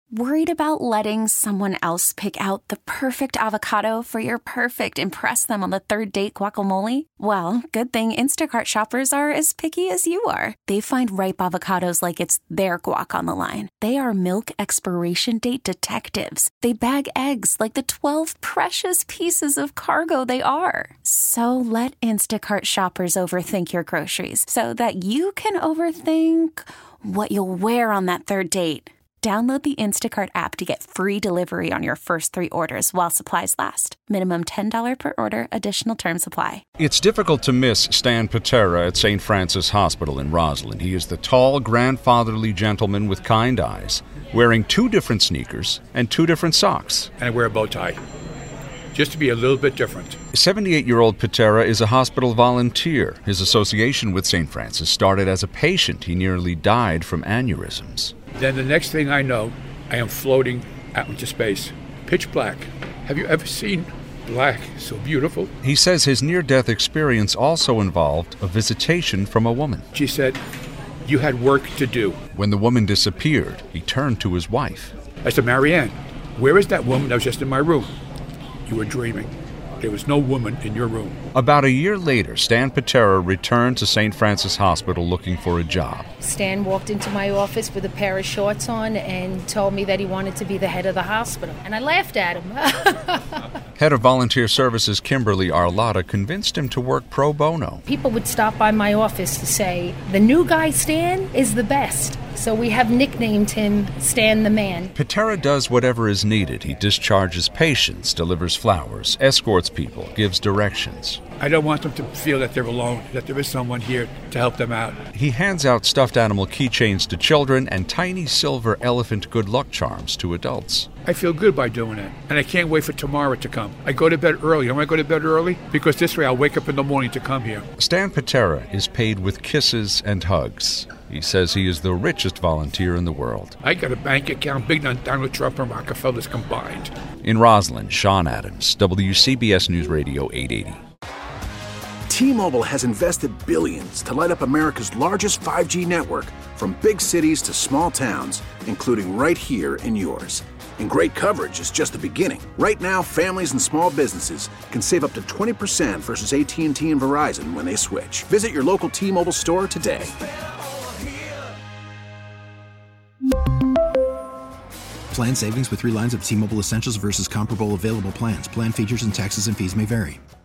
Worried about letting someone else pick out the perfect avocado for your perfect impress them on the third date guacamole? Well, good thing Instacart shoppers are as picky as you are. They find ripe avocados like it's their guac on the line. They are milk expiration date detectives. They bag eggs like the 12 precious pieces of cargo they are. So let Instacart shoppers overthink your groceries so that you can overthink what you'll wear on that third date. Download the Instacart app to get free delivery on your first 3 orders while supplies last. Minimum $10 per order. Additional terms apply. It's difficult to miss Stan Patera at St. Francis Hospital in Roslyn. He is the tall, grandfatherly gentleman with kind eyes, wearing 2 different sneakers and 2 different socks. And I wear a bow tie, just to be a little bit different. 78-year-old Patera is a hospital volunteer. His association with St. Francis started as a patient. He nearly died from aneurysms. Then the next thing I know, I am floating out into space, pitch black. Have you ever seen black so beautiful? He says his near-death experience also involved a visitation from a woman. She said, "You had work to do." When the woman disappeared, he turned to his wife. I said, "Marianne, where is that woman that was just in my room?" "You were dreaming. There was no woman in your room." About a year later, Stan Patera returned to St. Francis Hospital looking for a job. Stan walked into my office with a pair of shorts on and told me that he wanted to be the head of the hospital. And I laughed at him. Head of Volunteer Services Kimberly Arlotta convinced him to work pro bono. People would stop by my office to say, "The new guy, Stan, is the best." So we have nicknamed him Stan the Man. Patera does whatever is needed. He discharges patients, delivers flowers, escorts people, gives directions. I don't want them to feel that they're alone, that there is someone here to help them out. He hands out stuffed animal keychains to children and tiny silver elephant good luck charms to adults. I feel good by doing it, and I can't wait for tomorrow to come. I go to bed early. You know why I go to bed early? Because this way I'll wake up in the morning to come here. Stan Patera is paid with kisses and hugs. He says he is the richest volunteer in the world. I got a bank account bigger than Donald Trump and Rockefellers combined. In Roslyn, Sean Adams, WCBS News Radio 880. T-Mobile has invested billions to light up America's largest 5G network, from big cities to small towns, including right here in yours. And great coverage is just the beginning. Right now, families and small businesses can save up to 20% versus AT&T and Verizon when they switch. Visit your local T-Mobile store today. Plan savings with 3 lines of T-Mobile Essentials versus comparable available plans. Plan features and taxes and fees may vary.